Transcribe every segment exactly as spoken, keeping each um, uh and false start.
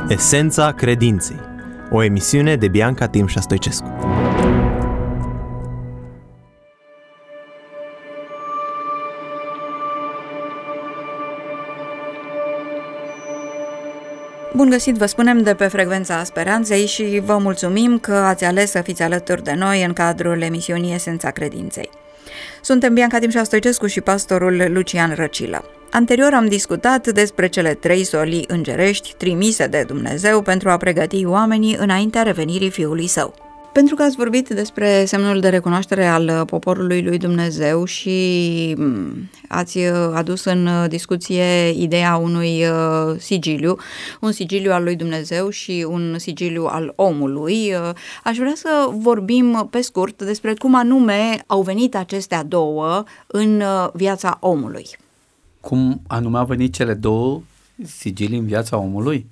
Esența credinței. O emisiune de Bianca Timșa Stoicescu. Bun găsit, vă spunem de pe Frecvența Speranței și vă mulțumim că ați ales să fiți alături de noi în cadrul emisiunii Esența Credinței. Suntem Bianca Timșa Stoicescu și pastorul Lucian Răcilă. Anterior am discutat despre cele trei solii îngerești trimise de Dumnezeu pentru a pregăti oamenii înaintea revenirii Fiului Său. Pentru că ați vorbit despre semnul de recunoaștere al poporului lui Dumnezeu și ați adus în discuție ideea unui sigiliu, un sigiliu al lui Dumnezeu și un sigiliu al omului, aș vrea să vorbim pe scurt despre cum anume au venit acestea două în viața omului. Cum anume au venit cele două sigilii în viața omului?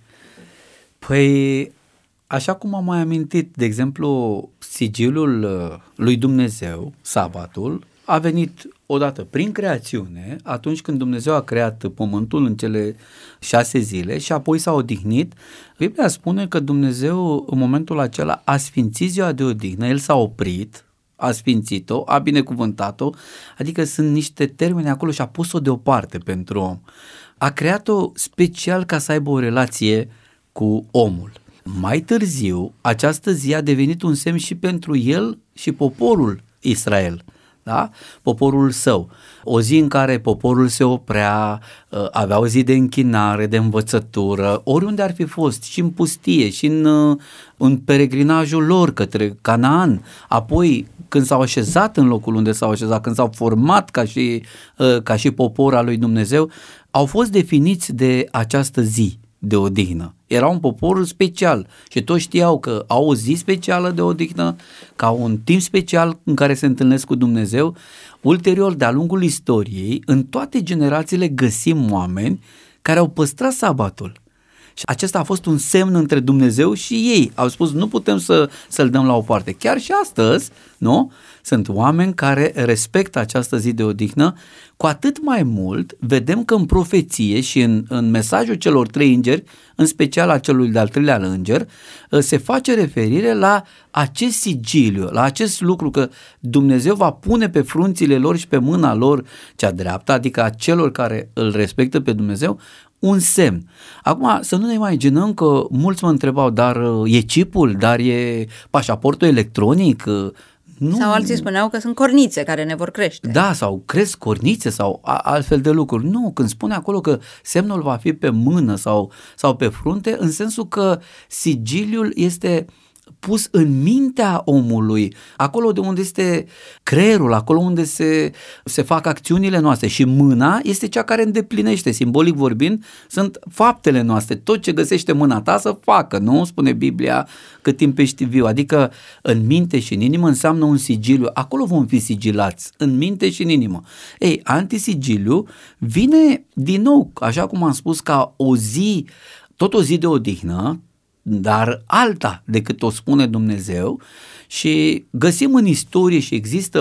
Păi, așa cum am mai amintit, de exemplu, sigiliul lui Dumnezeu, sabatul, a venit odată prin creațiune, atunci când Dumnezeu a creat pământul în cele șase zile și apoi s-a odihnit. Biblia spune că Dumnezeu în momentul acela a sfințit ziua de odihnă, El s-a oprit, a sfințit-o, a binecuvântat-o, adică sunt niște termeni acolo și a pus-o deoparte pentru om. A creat-o special ca să aibă o relație cu omul. Mai târziu, această zi a devenit un semn și pentru el și poporul Israel, da? Poporul său. O zi în care poporul se oprea, avea o zi de închinare, de învățătură, oriunde ar fi fost, și în pustie, și în, în peregrinajul lor către Canaan, apoi când s-au așezat în locul unde s-au așezat, când s-au format ca și, ca și popor al lui Dumnezeu, au fost definiți de această zi de odihnă. Era un popor special și toți știau că au o zi specială de odihnă, ca un timp special în care se întâlnesc cu Dumnezeu. Ulterior, de-a lungul istoriei, în toate generațiile găsim oameni care au păstrat sabatul. Și acesta a fost un semn între Dumnezeu și ei. Au spus, nu putem să, să-l dăm la o parte. Chiar și astăzi, nu? Sunt oameni care respectă această zi de odihnă. Cu atât mai mult, vedem că în profeție și în, în mesajul celor trei îngeri, în special a celui de-al treilea înger, se face referire la acest sigiliu, la acest lucru că Dumnezeu va pune pe frunțile lor și pe mâna lor cea dreaptă, adică a celor care îl respectă pe Dumnezeu, un semn. Acum să nu ne imaginăm că mulți mă întrebau, dar e chipul, dar e pașaportul electronic? Nu. Sau alții spuneau că sunt cornițe care ne vor crește. Da, sau cresc cornițe sau altfel de lucruri. Nu, când spune acolo că semnul va fi pe mână sau, sau pe frunte, în sensul că sigiliul este pus în mintea omului, acolo de unde este creierul, acolo unde se, se fac acțiunile noastre, și mâna este cea care îndeplinește, simbolic vorbind, sunt faptele noastre, tot ce găsește mâna ta să facă, nu? Spune Biblia, cât timp ești viu, adică în minte și în inimă înseamnă un sigiliu, acolo vom fi sigilați, în minte și în inimă. Ei, antisigiliu vine din nou, așa cum am spus, ca o zi, tot o zi de odihnă, dar alta decât o spune Dumnezeu, și găsim în istorie și există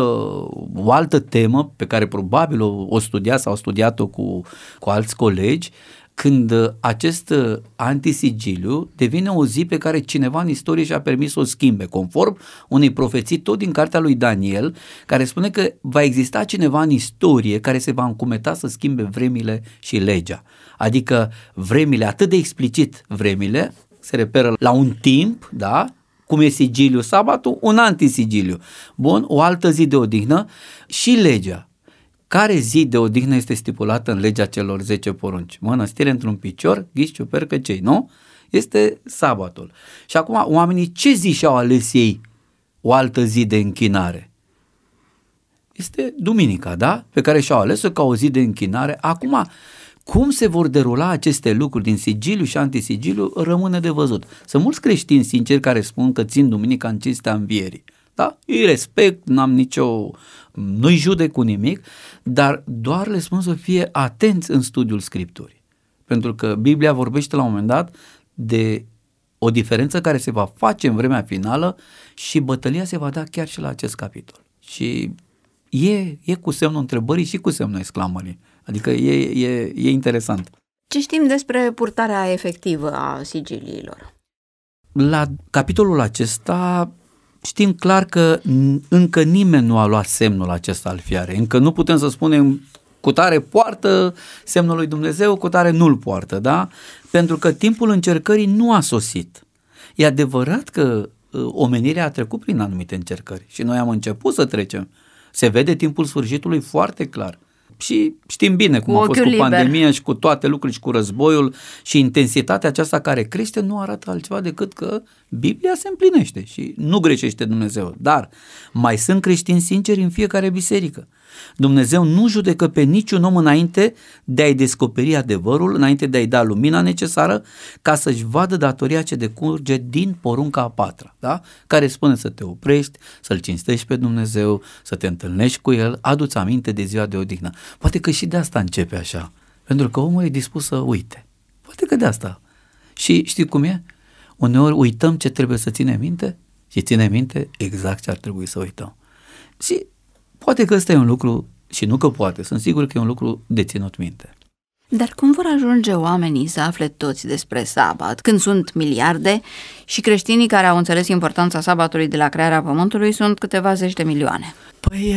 o altă temă pe care probabil o, o studia sau au studiat-o cu, cu alți colegi, când acest antisigiliu devine o zi pe care cineva în istorie și-a permis să o schimbe, conform unei profeții tot din cartea lui Daniel, care spune că va exista cineva în istorie care se va încumeta să schimbe vremile și legea. Adică vremile, atât de explicit vremile, se referă la un timp, da? Cum e sigiliu sabatul, un antisigiliu. Bun, o altă zi de odihnă și legea. Care zi de odihnă este stipulată în legea celor zece porunci? Mănăstire într-un picior, ghiși, ciupercă, cei, nu? Este sabatul. Și acum oamenii ce zi și-au ales ei o altă zi de închinare? Este duminica, da? Pe care și-au ales-o ca o zi de închinare. Acum, cum se vor derula aceste lucruri din sigiliu și antisigiliu rămâne de văzut. Sunt mulți creștini sinceri care spun că țin duminica în cinstea învierii. Da? Îi respect, n-am nicio, nu-i judec cu nimic, dar doar le spun să fie atenți în studiul Scripturii. Pentru că Biblia vorbește la un moment dat de o diferență care se va face în vremea finală și bătălia se va da chiar și la acest capitol. Și e, e cu semnul întrebării și cu semnul exclamării. Adică e, e, e interesant. Ce Ce știm despre purtarea efectivă a sigiliilor? La capitolul acesta știm clar că încă nimeni nu a luat semnul acesta al fiarei. Încă nu putem să spunem cutare poartă semnul lui Dumnezeu, cutare nu-l poartă, da? Pentru că timpul încercării nu a sosit. E adevărat că omenirea a trecut prin anumite încercări și noi am început să trecem. Se vede timpul sfârșitului foarte clar. Și știm bine cum cu a fost cu liber. pandemia și cu toate lucrurile și cu războiul și intensitatea aceasta care crește nu arată altceva decât că Biblia se împlinește și nu greșește Dumnezeu. Dar mai sunt creștini sinceri în fiecare biserică. Dumnezeu nu judecă pe niciun om înainte de a-i descoperi adevărul, înainte de a-i da lumina necesară ca să-și vadă datoria ce decurge din porunca a patra, da? Care spune să te oprești, să-L cinstești pe Dumnezeu, să te întâlnești cu El, adu-ți aminte de ziua de odihnă. Poate că și de asta începe așa, pentru că omul e dispus să uite. Poate că de asta. Și știi cum e? Uneori uităm ce trebuie să ținem minte și ținem minte exact ce ar trebui să uităm. Și poate că ăsta e un lucru, și nu că poate, sunt sigur că e un lucru de ținut minte. Dar cum vor ajunge oamenii să afle toți despre sabat, când sunt miliarde și creștinii care au înțeles importanța sabatului de la crearea pământului sunt câteva zeci de milioane? Păi,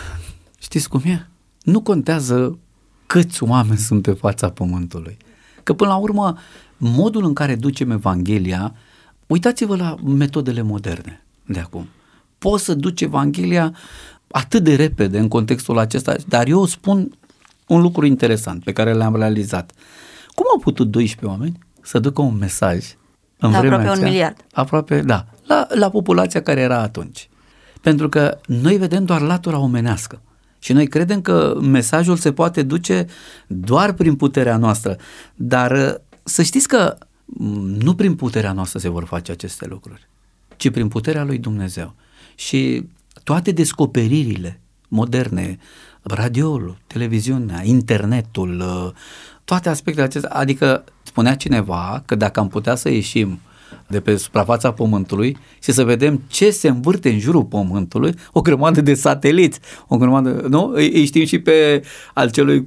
știți cum e? Nu contează câți oameni sunt pe fața pământului. Că până la urmă, modul în care ducem Evanghelia, uitați-vă la metodele moderne de acum. Poți să duci Evanghelia atât de repede în contextul acesta, dar eu spun un lucru interesant pe care l-am realizat. Cum au putut doisprezece oameni să ducă un mesaj în la vremea aproape aceea, un miliard. Aproape, da, la, la populația care era atunci. Pentru că noi vedem doar latura omenească și noi credem că mesajul se poate duce doar prin puterea noastră, dar să știți că nu prin puterea noastră se vor face aceste lucruri, ci prin puterea lui Dumnezeu. Și toate descoperirile moderne, radioul, televiziunea, internetul, toate aspectele acestea, adică spunea cineva că dacă am putea să ieșim de pe suprafața Pământului și să vedem ce se învârte în jurul Pământului, o grămadă de sateliți, o grămadă, nu? Îi știm și pe al celui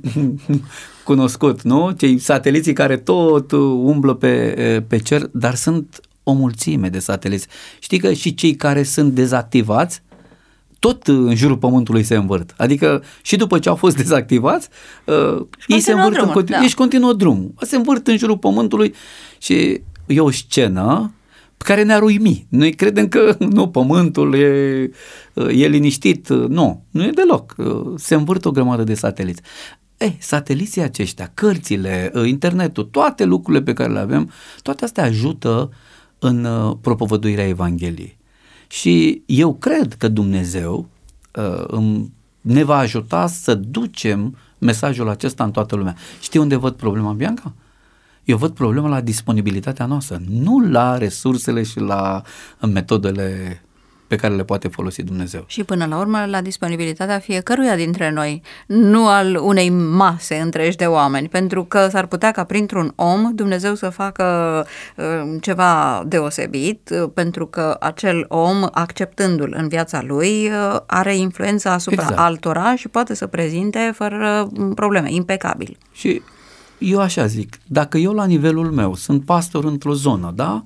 cunoscut, nu? Cei sateliții care tot umblă pe, pe cer, dar sunt o mulțime de sateliți. Știi că și cei care sunt dezactivați tot în jurul Pământului se învârt. Adică și după ce au fost dezactivați, uh, ei se învârt drumul, în continu- da. Ești continuă drumul. Se învârt în jurul Pământului și e o scenă pe care ne-ar uimi. Noi credem că nu, Pământul e, e liniștit. Nu, nu e deloc. Se învârt o grămadă de sateliți. Eh, sateliții aceștia, cărțile, internetul, toate lucrurile pe care le avem, toate astea ajută în propovăduirea Evangheliei. Și eu cred că Dumnezeu uh, ne va ajuta să ducem mesajul acesta în toată lumea. Știi unde văd problema, Bianca? Eu văd problema la disponibilitatea noastră, nu la resursele și la metodele pe care le poate folosi Dumnezeu. Și până la urmă la disponibilitatea fiecăruia dintre noi, nu al unei mase întregi de oameni, pentru că s-ar putea ca printr-un om Dumnezeu să facă uh, ceva deosebit, uh, pentru că acel om, acceptându-l în viața lui, uh, are influență asupra exact. altora și poate să prezinte fără probleme, impecabil. Și eu așa zic, dacă eu la nivelul meu sunt pastor într-o zonă, da?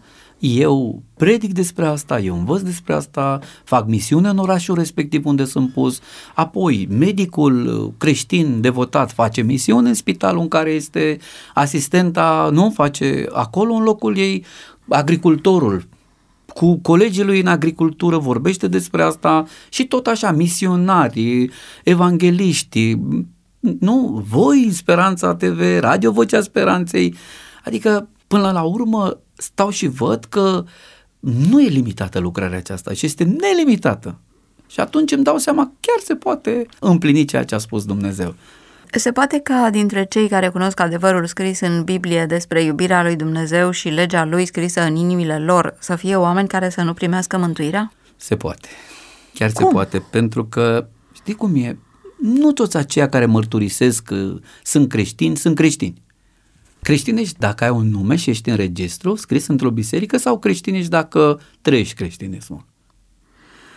Eu predic despre asta, eu învăț despre asta, fac misiune în orașul respectiv unde sunt pus, apoi medicul creștin devotat face misiune în spitalul în care este asistenta, nu face acolo în locul ei, agricultorul cu colegii lui în agricultură vorbește despre asta și tot așa, misionarii, evangeliști, nu, voi, Speranța T V, Radio Vocea Speranței, adică până la urmă stau și văd că nu e limitată lucrarea aceasta și este nelimitată. Și atunci îmi dau seama, chiar se poate împlini ceea ce a spus Dumnezeu. Se poate ca dintre cei care cunosc adevărul scris în Biblie despre iubirea lui Dumnezeu și legea lui scrisă în inimile lor să fie oameni care să nu primească mântuirea? Se poate. Chiar cum? Se poate, pentru că știi cum e? Nu toți aceia care mărturisesc că sunt creștini, sunt creștini. Creștin ești dacă ai un nume și ești în registru, scris într-o biserică, sau creștin ești dacă trăiești creștinismul?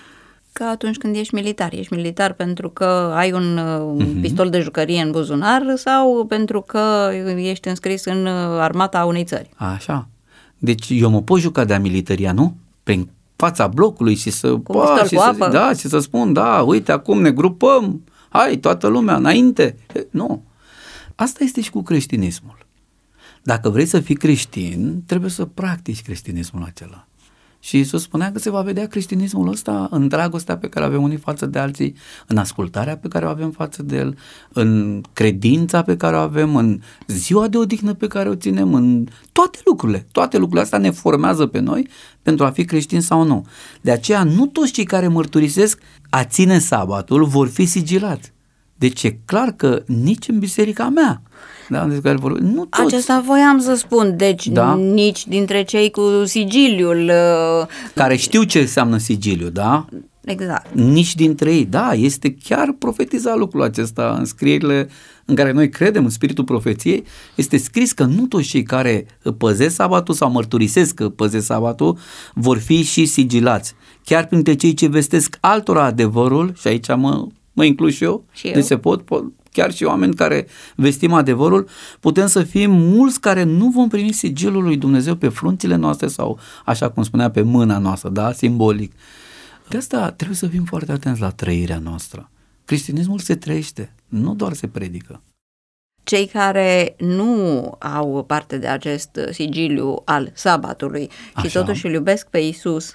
Ca atunci când ești militar. Ești militar pentru că ai un uh-huh. pistol de jucărie în buzunar sau pentru că ești înscris în armata unei țări. Așa. Deci eu mă pot juca de-a militaria, nu? Prin fața blocului și să... Cu un pistol și cu să, apă. Da, și să spun, da, uite, acum ne grupăm, hai, toată lumea, înainte. Nu. Asta este și cu creștinismul. Dacă vrei să fii creștin, trebuie să practici creștinismul acela. Și Iisus spunea că se va vedea creștinismul ăsta în dragostea pe care o avem unii față de alții, în ascultarea pe care o avem față de El, în credința pe care o avem, în ziua de odihnă pe care o ținem, în toate lucrurile. Toate lucrurile astea ne formează pe noi pentru a fi creștini sau nu. De aceea nu toți cei care mărturisesc a ține sabatul vor fi sigilați. Deci e clar că nici în biserica mea, da, de care vor... nu toți. Aceasta voiam să spun, deci da? nici dintre cei cu sigiliul... Care știu ce înseamnă sigiliu, da? Exact. Nici dintre ei, da, este chiar profetizat lucrul acesta în scrierile în care noi credem, în spiritul profeției, este scris că nu toți cei care păzesc sabatul sau mărturisesc că păzesc sabatul vor fi și sigilați. Chiar printre cei ce vestesc altora adevărul, și aici mă, mă includ și eu, și eu. deci se pot, pot, chiar și oameni care vestim adevărul, putem să fim mulți care nu vom primi sigilul lui Dumnezeu pe frunțile noastre sau, așa cum spunea, pe mâna noastră, da, simbolic. De asta trebuie să fim foarte atenți la trăirea noastră. Creștinismul se trăiește, nu doar se predică. Cei care nu au parte de acest sigiliu al sabatului și Așa. totuși îl iubesc pe Iisus,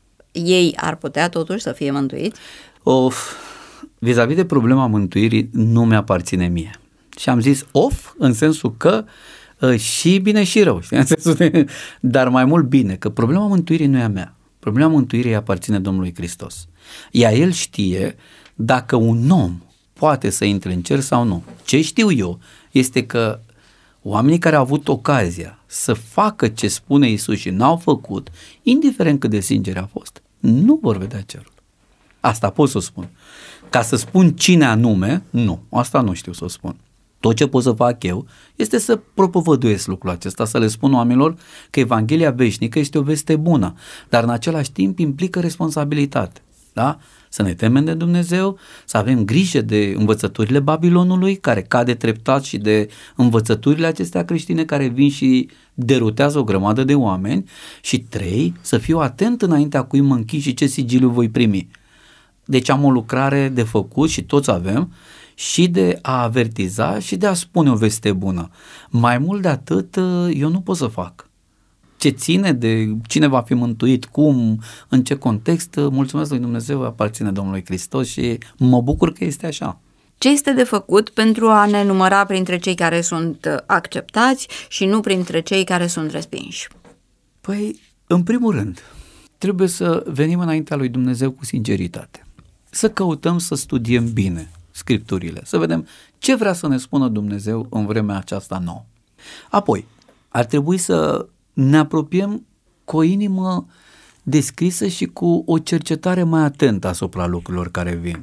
ei ar putea totuși să fie mântuiți? Of, vis-a-vis de problema mântuirii nu mi-aparține mie. Și am zis of în sensul că și bine și rău, știi? În sensul de, dar mai mult bine, că problema mântuirii nu e a mea. Problema mântuirii aparține Domnului Hristos. Iar El știe dacă un om poate să intre în cer sau nu. Ce știu eu este că oamenii care au avut ocazia să facă ce spune Iisus și n-au făcut, indiferent cât de sinceri a fost, nu vor vedea cerul. Asta pot să spun. Ca să spun cine anume, nu, asta nu știu să spun. Tot ce pot să fac eu este să propovăduiesc lucrul acesta, să le spun oamenilor că Evanghelia veșnică este o veste bună, dar în același timp implică responsabilitate. Da? Să ne temem de Dumnezeu, să avem grijă de învățăturile Babilonului, care cade treptat, și de învățăturile acestea creștine care vin și derutează o grămadă de oameni. Și trei, să fiu atent înaintea cui mă închin și ce sigiliu voi primi. Deci am o lucrare de făcut și toți avem, și de a avertiza și de a spune o veste bună. Mai mult de atât eu nu pot să fac. Ce ține de cine va fi mântuit, cum, în ce context, mulțumesc lui Dumnezeu, aparține Domnului Hristos și mă bucur că este așa. Ce este de făcut pentru a ne număra printre cei care sunt acceptați și nu printre cei care sunt respinși? Păi, în primul rând, trebuie să venim înaintea lui Dumnezeu cu sinceritate. Să căutăm să studiem bine Scripturile, să vedem ce vrea să ne spună Dumnezeu în vremea aceasta nouă. Apoi, ar trebui să ne apropiem cu o inimă deschisă și cu o cercetare mai atentă asupra lucrurilor care vin.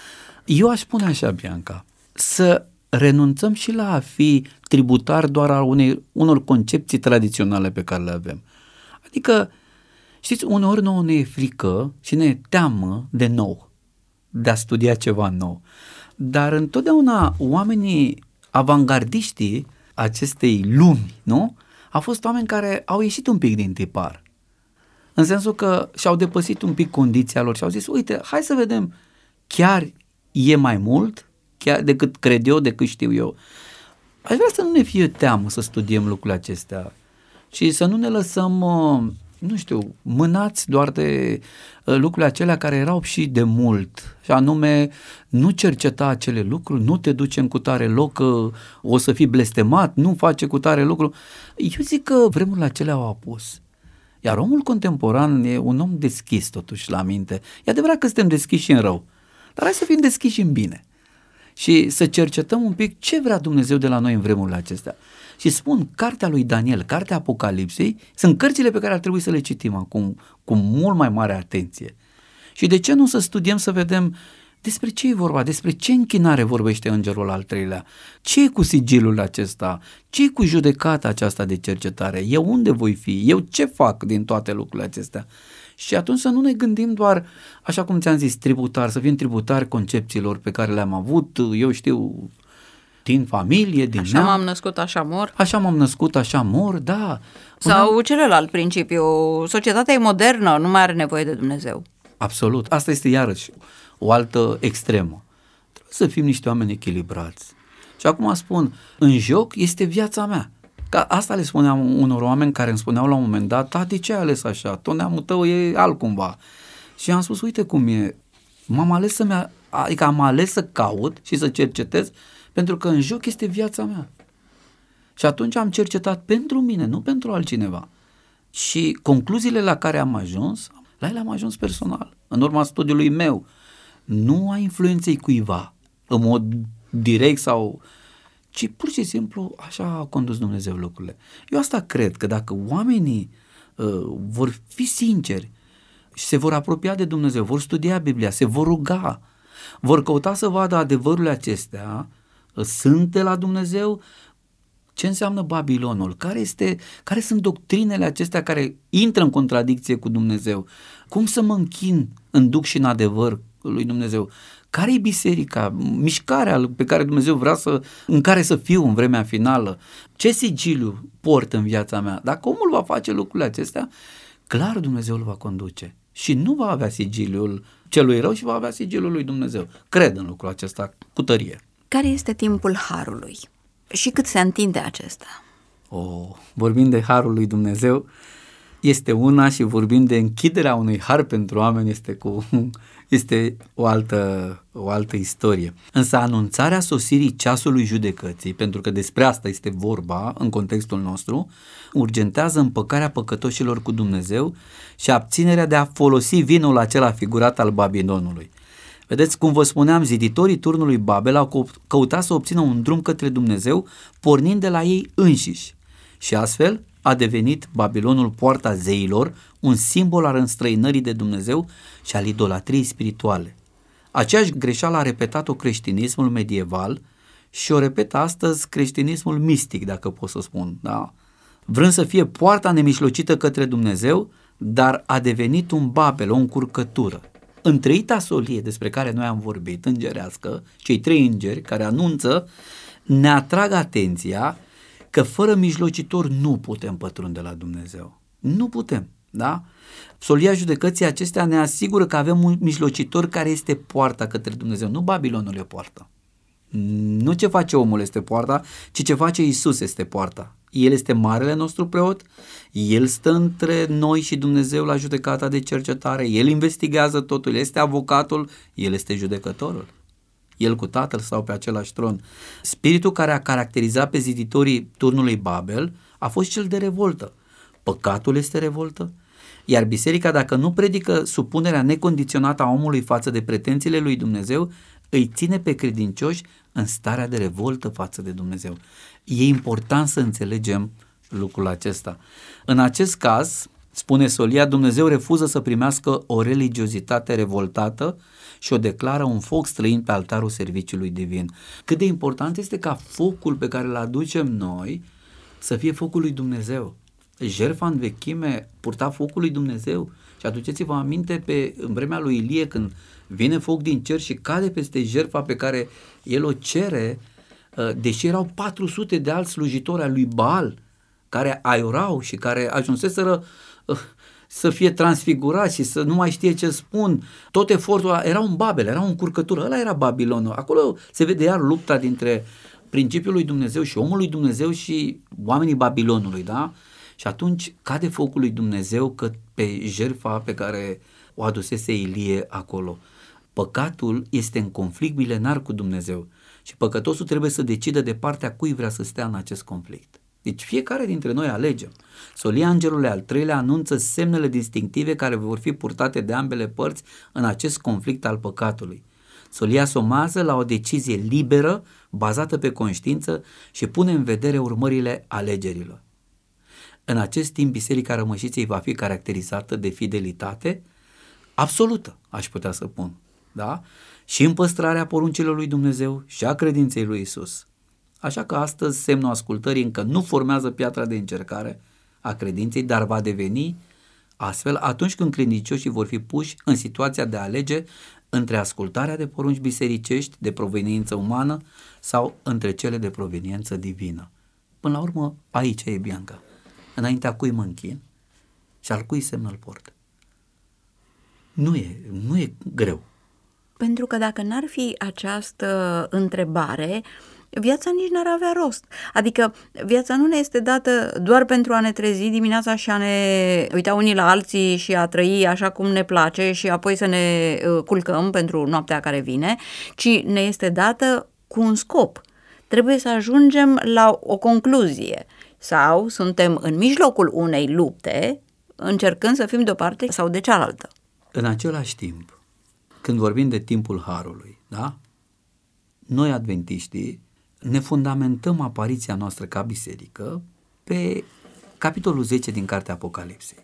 Eu aș spune așa, Bianca, să renunțăm și la a fi tributari doar a unei, unor concepții tradiționale pe care le avem. Adică, știți, uneori nouă ne e frică și ne teamă de nou, de a studia ceva nou. Dar întotdeauna oamenii avangardiștii acestei lumi, nu? Au fost oameni care au ieșit un pic din tipar. În sensul că și-au depășit un pic condiția lor și au zis, uite, hai să vedem, chiar e mai mult chiar decât cred eu, decât știu eu. Aș vrea să nu ne fie teamă să studiem lucrurile acestea și să nu ne lăsăm, nu știu, mânați doar de lucrurile acelea care erau și de mult, și anume nu cerceta acele lucruri, nu te duce în cutare loc că o să fii blestemat, nu face cutare lucru. Eu zic că vremurile acelea au apus. Iar omul contemporan e un om deschis totuși la minte. E adevărat că suntem deschiși și în rău, dar hai să fim deschiși și în bine și să cercetăm un pic ce vrea Dumnezeu de la noi în vremurile acestea. Și spun, cartea lui Daniel, cartea Apocalipsei, sunt cărțile pe care ar trebui să le citim acum cu mult mai mare atenție. Și de ce nu să studiem să vedem despre ce e vorba, despre ce închinare vorbește îngerul al treilea, ce e cu sigilul acesta, ce e cu judecata aceasta de cercetare, eu unde voi fi, eu ce fac din toate lucrurile acestea. Și atunci să nu ne gândim doar, așa cum ți-am zis, tributar, să fim tributari concepțiilor pe care le-am avut, eu știu, din familie, din Așa neam. m-am născut, așa mor. Așa m-am născut, așa mor, da. Sau Până... celălalt principiu, societatea e modernă, nu mai are nevoie de Dumnezeu. Absolut, asta este iarăși o altă extremă. Trebuie să fim niște oameni echilibrați. Și acum spun, în joc este viața mea. Ca asta le spuneam unor oameni care îmi spuneau la un moment dat, tati, ce ai ales așa? Tot neamul tău e altcumva. Și am spus, uite cum e, m-am ales să-mi, adică am ales să caut și să cercetez, pentru că în joc este viața mea. Și atunci am cercetat pentru mine, nu pentru altcineva. Și concluziile la care am ajuns, la ele am ajuns personal, în urma studiului meu. Nu a influenței cuiva, în mod direct sau... ci pur și simplu așa a condus Dumnezeu lucrurile. Eu asta cred, că dacă oamenii uh, vor fi sinceri și se vor apropia de Dumnezeu, vor studia Biblia, se vor ruga, vor căuta să vadă adevărurile acestea, uh, sunt de la Dumnezeu, ce înseamnă Babilonul, care, este, care sunt doctrinele acestea care intră în contradicție cu Dumnezeu, cum să mă închin în duc și în adevăr lui Dumnezeu, care e biserica, mișcarea pe care Dumnezeu vrea să, în care să fiu în vremea finală, ce sigiliu port în viața mea. Dacă omul va face lucrurile acestea, clar Dumnezeu îl va conduce și nu va avea sigiliul celui rău și va avea sigiliul lui Dumnezeu. Cred în lucrul acesta cu tărie. Care este timpul harului și cât se întinde acesta? Oh, vorbind de harul lui Dumnezeu, este una, și vorbim de închiderea unui har pentru oameni este, cu, este o, altă, o altă istorie. Însă anunțarea sosirii ceasului judecății, pentru că despre asta este vorba în contextul nostru, urgentează împăcarea păcătoșilor cu Dumnezeu și abținerea de a folosi vinul acela figurat al Babilonului. Vedeți, cum vă spuneam, ziditorii turnului Babel au căutat să obțină un drum către Dumnezeu pornind de la ei înșiși și astfel a devenit Babilonul poarta zeilor, un simbol al înstrăinării de Dumnezeu și al idolatriei spirituale. Aceeași greșeală a repetat-o creștinismul medieval și o repetă astăzi creștinismul mistic, dacă pot să spun, da? Vrând să fie poarta nemijlocită către Dumnezeu, dar a devenit un Babel, o încurcătură. Întreita solie despre care noi am vorbit, îngerească, cei trei îngeri care anunță, ne atrag atenția că fără mijlocitor nu putem pătrunde la Dumnezeu. Nu putem, da? Solia judecății acestea ne asigură că avem un mijlocitor care este poarta către Dumnezeu. Nu Babilonul e poarta. Nu ce face omul este poarta, ci ce face Iisus este poarta. El este marele nostru preot, El stă între noi și Dumnezeu la judecata de cercetare, El investigează totul, este avocatul, El este judecătorul. El cu Tatăl stau pe același tron. Spiritul care a caracterizat pe ziditorii turnului Babel a fost cel de revoltă. Păcatul este revoltă, iar biserica, dacă nu predică supunerea necondiționată a omului față de pretențiile lui Dumnezeu, îi ține pe credincioși în starea de revoltă față de Dumnezeu. E important să înțelegem lucrul acesta. În acest caz, spune solia, Dumnezeu refuză să primească o religiozitate revoltată și o declară un foc străin pe altarul serviciului divin. Cât de important este ca focul pe care îl aducem noi să fie focul lui Dumnezeu. Jertfa în vechime purta focul lui Dumnezeu și aduceți-vă aminte pe, în vremea lui Ilie, când vine foc din cer și cade peste jertfa pe care el o cere, deși erau patru sute de alți slujitori ai lui Baal care aiurau și care ajunseseră să fie transfigurați și să nu mai știe ce spun. Tot efortul ăla era un Babel, era o încurcătură, ăla era Babilonul. Acolo se vede iar lupta dintre principiul lui Dumnezeu și omul lui Dumnezeu și oamenii Babilonului, da? Și atunci cade focul lui Dumnezeu că pe jertfa pe care o adusese Ilie acolo. Păcatul este în conflict milenar cu Dumnezeu și păcătosul trebuie să decidă de partea cui vrea să stea în acest conflict. Deci fiecare dintre noi alegem. Solia îngerului al treilea anunță semnele distinctive care vor fi purtate de ambele părți în acest conflict al păcatului. Solia somează la o decizie liberă, bazată pe conștiință și pune în vedere urmările alegerilor. În acest timp, Biserica Rămășiței va fi caracterizată de fidelitate absolută, aș putea să spun, da? Și în păstrarea poruncilor lui Dumnezeu și a credinței lui Isus. Așa că astăzi semnul ascultării încă nu formează piatra de încercare a credinței, dar va deveni Astfel, atunci când credincioșii vor fi puși în situația de a alege între ascultarea de porunci bisericești de proveniență umană sau între cele de proveniență divină. Până la urmă, aici e, Bianca. Înaintea cui mă închin și al cui semn îl port. Nu e, nu e greu. Pentru că dacă n-ar fi această întrebare, viața nici n-ar avea rost. Adică viața nu ne este dată doar pentru a ne trezi dimineața și a ne uita unii la alții și a trăi așa cum ne place și apoi să ne culcăm pentru noaptea care vine, ci ne este dată cu un scop. Trebuie să ajungem la o concluzie sau suntem în mijlocul unei lupte încercând să fim de o parte sau de cealaltă. În același timp, când vorbim de timpul harului, da? Noi adventiștii ne fundamentăm apariția noastră ca biserică pe capitolul zece din Cartea Apocalipsei.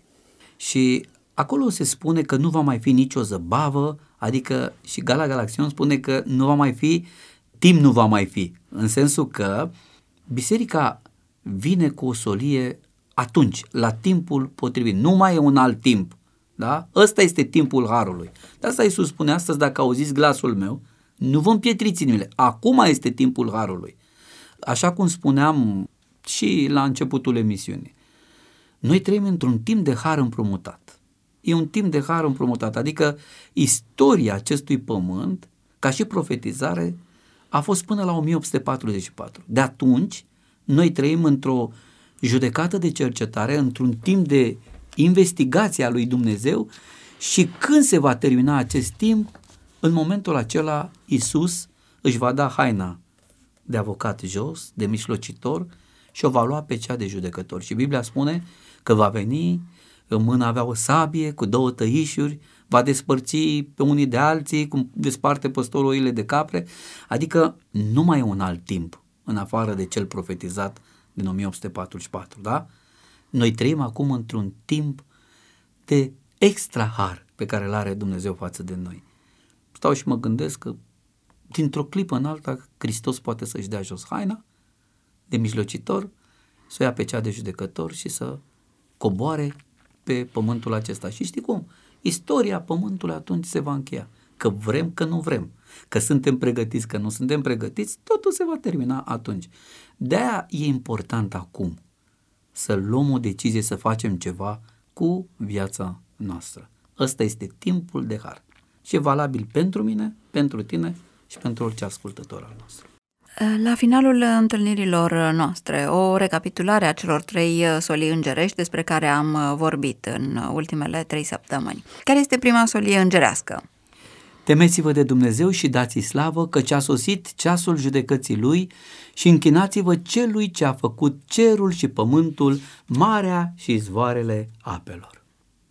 Și acolo se spune că nu va mai fi nicio zăbavă, adică și Gala Galaxion spune că nu va mai fi, timp nu va mai fi, în sensul că biserica vine cu o solie atunci, la timpul potrivit, nu mai e un alt timp. Da? Ăsta este timpul harului. De asta Iisus spune astăzi, dacă auziți glasul meu, nu vă împietriți inimile. Acum este timpul harului. Așa cum spuneam și la începutul emisiunii. Noi trăim într-un timp de har împrumutat. E un timp de har împrumutat, adică istoria acestui pământ, ca și profetizare, a fost până la o mie opt sute patruzeci și patru. De atunci, noi trăim într-o judecată de cercetare, într-un timp de investigație a lui Dumnezeu și când se va termina acest timp, în momentul acela Iisus își va da haina de avocat jos, de mijlocitor și o va lua pe cea de judecător. Și Biblia spune că va veni, în mână avea o sabie cu două tăișuri, va despărți pe unii de alții, cum desparte păstorul oile de capre, adică nu mai e un alt timp în afară de cel profetizat din o mie opt sute patruzeci și patru, da? Noi trăim acum într-un timp de extra har pe care îl are Dumnezeu față de noi. Stau și mă gândesc că dintr-o clipă în alta Hristos poate să-și dea jos haina de mijlocitor, să o ia pe cea de judecător și să coboare pe pământul acesta. Și știi cum? Istoria pământului atunci se va încheia. Că vrem, că nu vrem. Că suntem pregătiți, că nu suntem pregătiți, totul se va termina atunci. De-aia e important acum să luăm o decizie, să facem ceva cu viața noastră. Ăsta este timpul de har și e valabil pentru mine, pentru tine și pentru orice ascultător al nostru. La finalul întâlnirilor noastre, o recapitulare a celor trei solii îngerești despre care am vorbit în ultimele trei săptămâni. Care este prima solie îngerească? Temeți-vă de Dumnezeu și dați-i slavă, căci a sosit ceasul judecății Lui și închinați-vă celui ce a făcut cerul și pământul, marea și izvoarele apelor.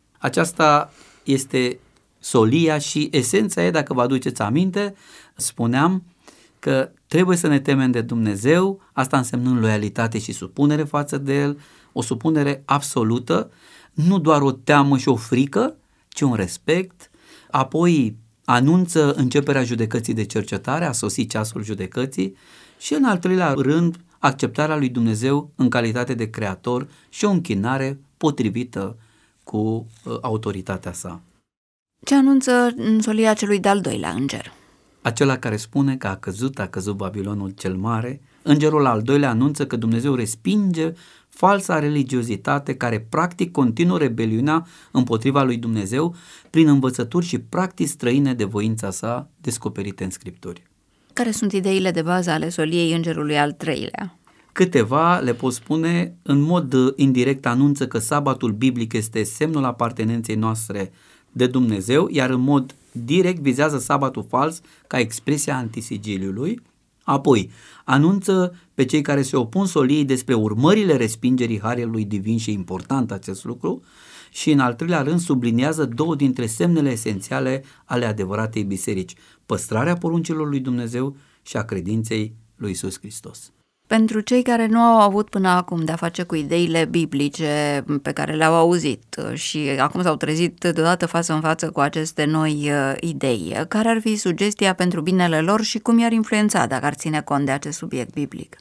Aceasta este solia și esența ei, dacă vă aduceți aminte, spuneam că trebuie să ne temem de Dumnezeu, asta însemnând loialitate și supunere față de El, o supunere absolută, nu doar o teamă și o frică, ci un respect. Apoi anunță începerea judecății de cercetare, a sosit ceasul judecății și în al treilea rând acceptarea lui Dumnezeu în calitate de creator și o închinare potrivită cu uh, autoritatea sa. Ce anunță în solia celui de-al doilea înger? Acela care spune că a căzut, a căzut Babilonul cel mare. Îngerul al doilea anunță că Dumnezeu respinge falsa religiozitate care practic continuă rebeliunea împotriva lui Dumnezeu prin învățături și practici străine de voința sa descoperite în Scripturi. Care sunt ideile de bază ale soliei îngerului al treilea? Câteva le pot spune, în mod indirect anunță că sabatul biblic este semnul apartenenței noastre de Dumnezeu, iar în mod direct vizează sabatul fals ca expresia antisigiliului. Apoi, anunță pe cei care se opun soliei despre urmările respingerii harului divin și e important acest lucru și în al treilea rând subliniază două dintre semnele esențiale ale adevăratei biserici, păstrarea poruncilor lui Dumnezeu și a credinței lui Iisus Hristos. Pentru cei care nu au avut până acum de-a face cu ideile biblice pe care le-au auzit și acum s-au trezit deodată față în față cu aceste noi idei, care ar fi sugestia pentru binele lor și cum i-ar influența dacă ar ține cont de acest subiect biblic?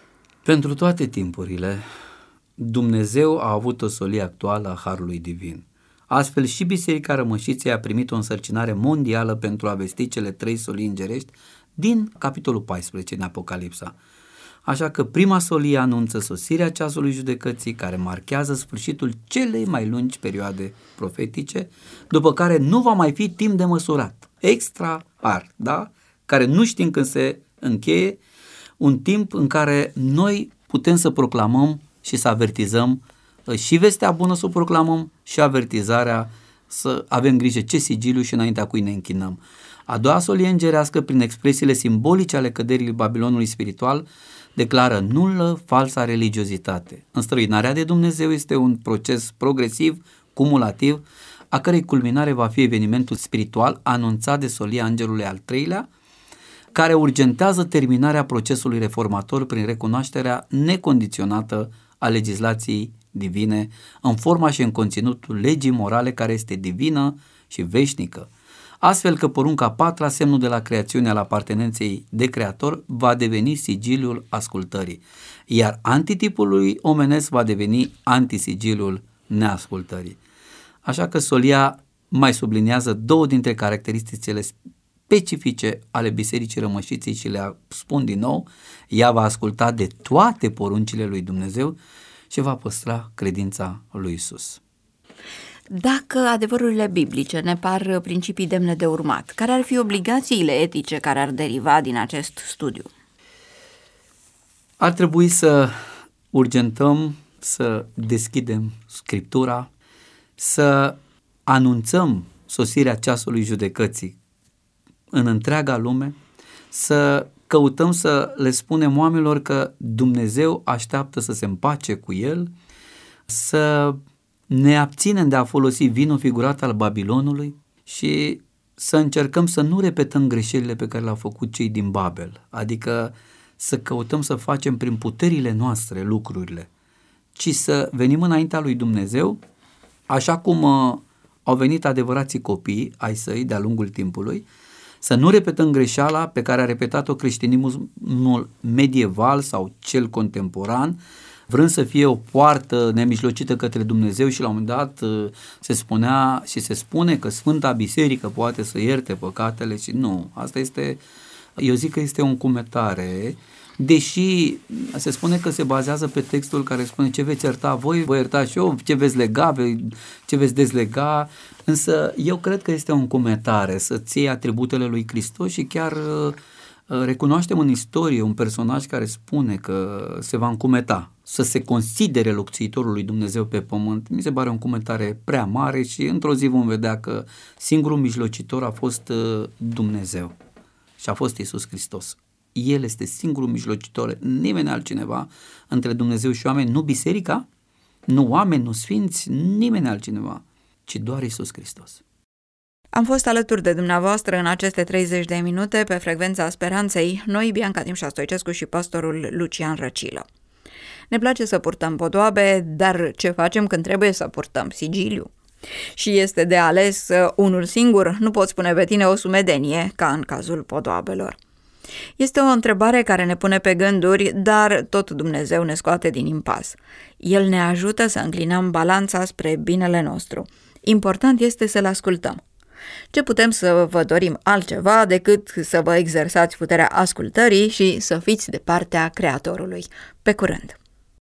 Pentru toate timpurile, Dumnezeu a avut o solie actuală a harului divin. Astfel și Biserica Rămășiței a primit o însărcinare mondială pentru a vesti cele trei solii îngerești din capitolul paisprezece din Apocalipsa. Așa că prima solie anunță sosirea ceasului judecății, care marchează sfârșitul celei mai lungi perioade profetice, după care nu va mai fi timp de măsurat. Extra ar, da? Care nu știm când se încheie, un timp în care noi putem să proclamăm și să avertizăm, și vestea bună să o proclamăm și avertizarea să avem grijă ce sigiliu și înaintea cui ne închinăm. A doua solie îngerească, prin expresiile simbolice ale căderii Babilonului spiritual, declară nulă falsa religiozitate. Înstrăinarea de Dumnezeu este un proces progresiv, cumulativ, a cărei culminare va fi evenimentul spiritual anunțat de solia îngerului al treilea, care urgentează terminarea procesului reformator prin recunoașterea necondiționată a legislației divine în forma și în conținutul legii morale care este divină și veșnică. Astfel că porunca a patra, semnul de la creațiune al apartenenței de creator, va deveni sigiliul ascultării, iar antitipul lui omenesc va deveni antisigiliul neascultării. Așa că solia mai subliniază două dintre caracteristicile specifice ale Bisericii Rămășiței și le spun din nou: ea va asculta de toate poruncile lui Dumnezeu și va păstra credința lui Isus. Dacă adevărurile biblice ne par principii demne de urmat, care ar fi obligațiile etice care ar deriva din acest studiu? Ar trebui să urgentăm, să deschidem Scriptura, să anunțăm sosirea ceasului judecății în întreaga lume, să căutăm să le spunem oamenilor că Dumnezeu așteaptă să se împace cu El, să ne abținem de a folosi vinul figurat al Babilonului și să încercăm să nu repetăm greșelile pe care le-au făcut cei din Babel, adică să căutăm să facem prin puterile noastre lucrurile, ci să venim înaintea lui Dumnezeu, așa cum uh, au venit adevărații copii ai săi de-a lungul timpului, să nu repetăm greșeala pe care a repetat-o creștinismul medieval sau cel contemporan, vrând să fie o poartă nemijlocită către Dumnezeu și la un moment dat se spunea și se spune că Sfânta Biserică poate să ierte păcatele și nu, asta este, eu zic că este o încumetare, deși se spune că se bazează pe textul care spune ce veți ierta voi, voi ierta și eu, ce veți lega, ce veți dezlega, însă eu cred că este o încumetare să-ți iei atributele lui Hristos și chiar recunoaștem în istorie un personaj care spune că se va încumeta, să se considere locțiitorul lui Dumnezeu pe pământ. Mi se pare o încumetare prea mare și într-o zi vom vedea că singurul mijlocitor a fost Dumnezeu și a fost Iisus Hristos. El este singurul mijlocitor, nimeni altcineva între Dumnezeu și oameni, nu biserica, nu oameni, nu sfinți, nimeni altcineva, ci doar Iisus Hristos. Am fost alături de dumneavoastră în aceste treizeci de minute pe Frecvența Speranței, noi, Bianca Timșa Stoicescu și pastorul Lucian Răcilă. Ne place să purtăm podoabe, dar ce facem când trebuie să purtăm sigiliu? Și este de ales unul singur, nu pot spune pe tine o sumedenie, ca în cazul podoabelor. Este o întrebare care ne pune pe gânduri, dar tot Dumnezeu ne scoate din impas. El ne ajută să înclinăm balanța spre binele nostru. Important este să-L ascultăm. Ce putem să vă dorim altceva decât să vă exersați puterea ascultării și să fiți de partea Creatorului. Pe curând!